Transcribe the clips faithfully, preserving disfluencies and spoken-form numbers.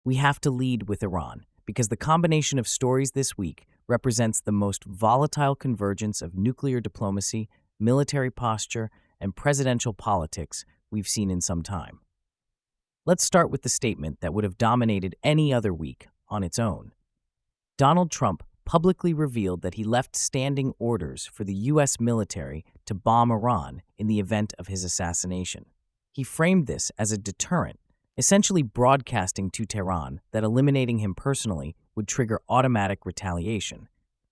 We have to lead with Iran, because the combination of stories this week represents the most volatile convergence of nuclear diplomacy, military posture, and presidential politics we've seen in some time. Let's start with the statement that would have dominated any other week on its own. Donald Trump publicly revealed that he left standing orders for the U S military to bomb Iran in the event of his assassination. He framed this as a deterrent, essentially broadcasting to Tehran that eliminating him personally would trigger automatic retaliation.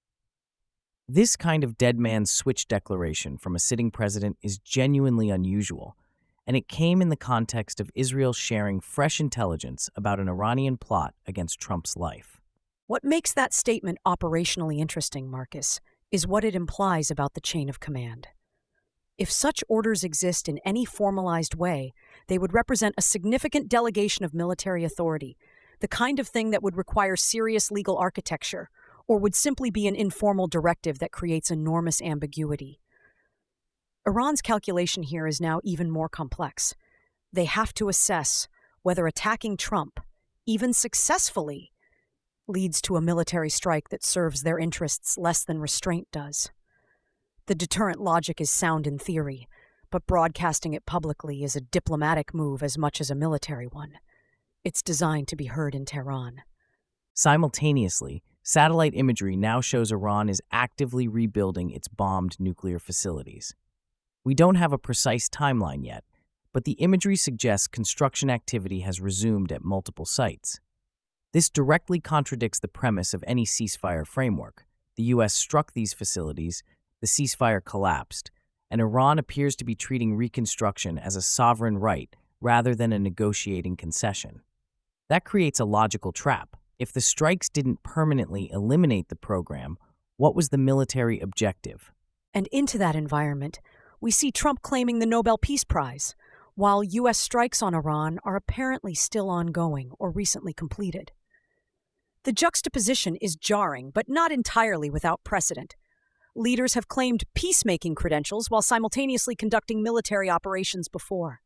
This kind of dead man's switch declaration from a sitting president is genuinely unusual, and it came in the context of Israel sharing fresh intelligence about an Iranian plot against Trump's life. What makes that statement operationally interesting, Marcus, is what it implies about the chain of command. If such orders exist in any formalized way, they would represent a significant delegation of military authority, the kind of thing that would require serious legal architecture, or would simply be an informal directive that creates enormous ambiguity. Iran's calculation here is now even more complex. They have to assess whether attacking Trump, even successfully, leads to a military strike that serves their interests less than restraint does. The deterrent logic is sound in theory, but broadcasting it publicly is a diplomatic move as much as a military one. It's designed to be heard in Tehran. Simultaneously, satellite imagery now shows Iran is actively rebuilding its bombed nuclear facilities. We don't have a precise timeline yet, but the imagery suggests construction activity has resumed at multiple sites. This directly contradicts the premise of any ceasefire framework. The U S struck these facilities, the ceasefire collapsed, and Iran appears to be treating reconstruction as a sovereign right rather than a negotiating concession. That creates a logical trap. If the strikes didn't permanently eliminate the program, what was the military objective? And into that environment, we see Trump claiming the Nobel Peace Prize, while U S strikes on Iran are apparently still ongoing or recently completed. The juxtaposition is jarring, but not entirely without precedent. Leaders have claimed peacemaking credentials while simultaneously conducting military operations before.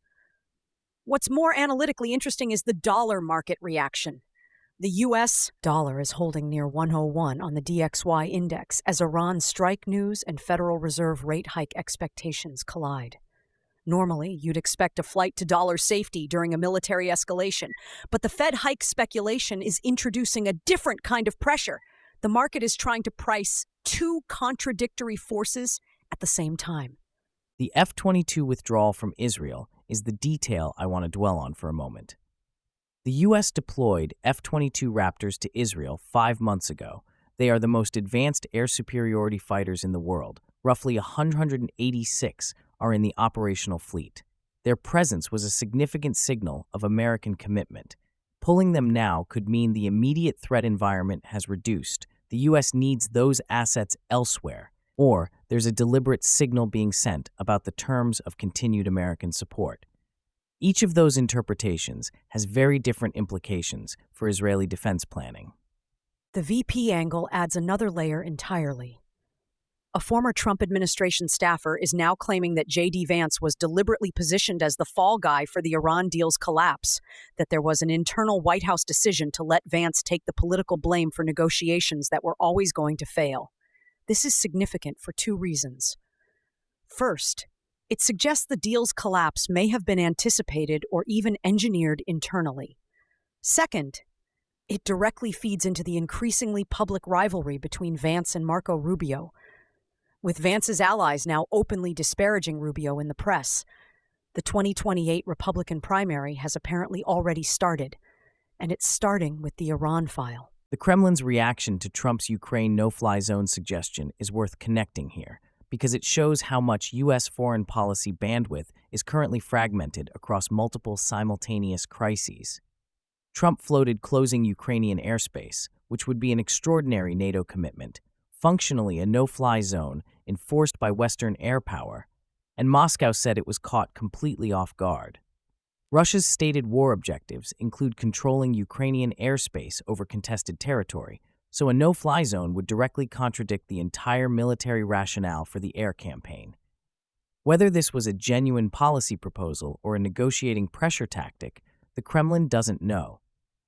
What's more analytically interesting is the dollar market reaction. The U S dollar is holding near one oh one on the D X Y index as Iran's strike news and Federal Reserve rate hike expectations collide. Normally, you'd expect a flight to dollar safety during a military escalation, but the Fed hike speculation is introducing a different kind of pressure. The market is trying to price two contradictory forces at the same time. The F twenty-two withdrawal from Israel is the detail I want to dwell on for a moment. The U S deployed F twenty-two Raptors to Israel five months ago. They are the most advanced air superiority fighters in the world. Roughly one hundred eighty-six are in the operational fleet. Their presence was a significant signal of American commitment. Pulling them now could mean the immediate threat environment has reduced. The U S needs those assets elsewhere, or there's a deliberate signal being sent about the terms of continued American support. Each of those interpretations has very different implications for Israeli defense planning. The V P angle adds another layer entirely. A former Trump administration staffer is now claiming that J D Vance was deliberately positioned as the fall guy for the Iran deal's collapse, that there was an internal White House decision to let Vance take the political blame for negotiations that were always going to fail. This is significant for two reasons. First, it suggests the deal's collapse may have been anticipated or even engineered internally. Second, it directly feeds into the increasingly public rivalry between Vance and Marco Rubio, with Vance's allies now openly disparaging Rubio in the press. The twenty twenty-eight Republican primary has apparently already started, and it's starting with the Iran file. The Kremlin's reaction to Trump's Ukraine no-fly zone suggestion is worth connecting here, because it shows how much U S foreign policy bandwidth is currently fragmented across multiple simultaneous crises. Trump floated closing Ukrainian airspace, which would be an extraordinary NATO commitment, functionally a no-fly zone enforced by Western air power, and Moscow said it was caught completely off guard. Russia's stated war objectives include controlling Ukrainian airspace over contested territory, so a no-fly zone would directly contradict the entire military rationale for the air campaign. Whether this was a genuine policy proposal or a negotiating pressure tactic, the Kremlin doesn't know.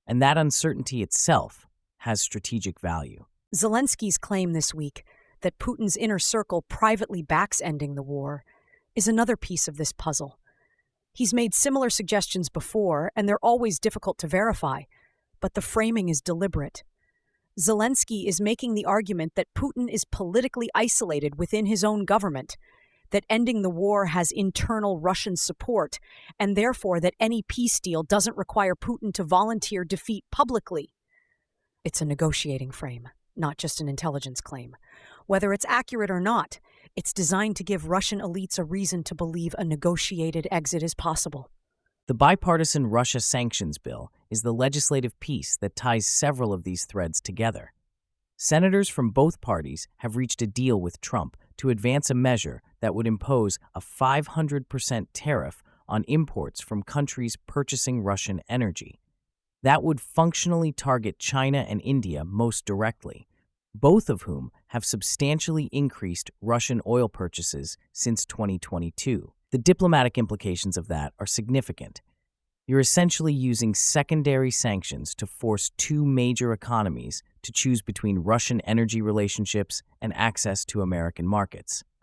and that uncertainty itself has strategic value. Zelensky's claim this week that Putin's inner circle privately backs ending the war is another piece of this puzzle. He's made similar suggestions before, and they're always difficult to verify, but the framing is deliberate. Zelensky is making the argument that Putin is politically isolated within his own government, that ending the war has internal Russian support, and therefore that any peace deal doesn't require Putin to volunteer defeat publicly. It's a negotiating frame, not just an intelligence claim. Whether it's accurate or not, it's designed to give Russian elites a reason to believe a negotiated exit is possible. The bipartisan Russia sanctions bill is the legislative piece that ties several of these threads together. Senators from both parties have reached a deal with Trump to advance a measure that would impose a five hundred percent tariff on imports from countries purchasing Russian energy. That would functionally target China and India most directly, both of whom have substantially increased Russian oil purchases since twenty twenty-two. The diplomatic implications of that are significant. You're essentially using secondary sanctions to force two major economies to choose between Russian energy relationships and access to American markets.